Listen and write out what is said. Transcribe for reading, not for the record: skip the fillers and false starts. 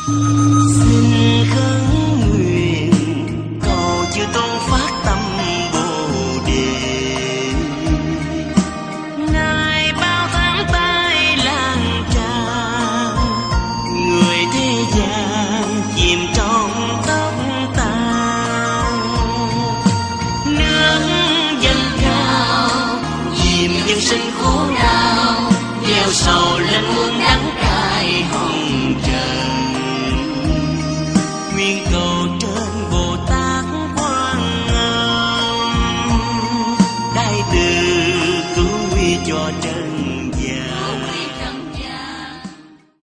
Xin khấn nguyện cầu chư tôn phát tâm Bồ Đề, ngài bao tháng tai lang tràn, người thế gian chìm trong tóc tàn. Nước dâng cao dìm nhân sinh khổ đau, gieo sầu lên muôn đắng cay hồng trời.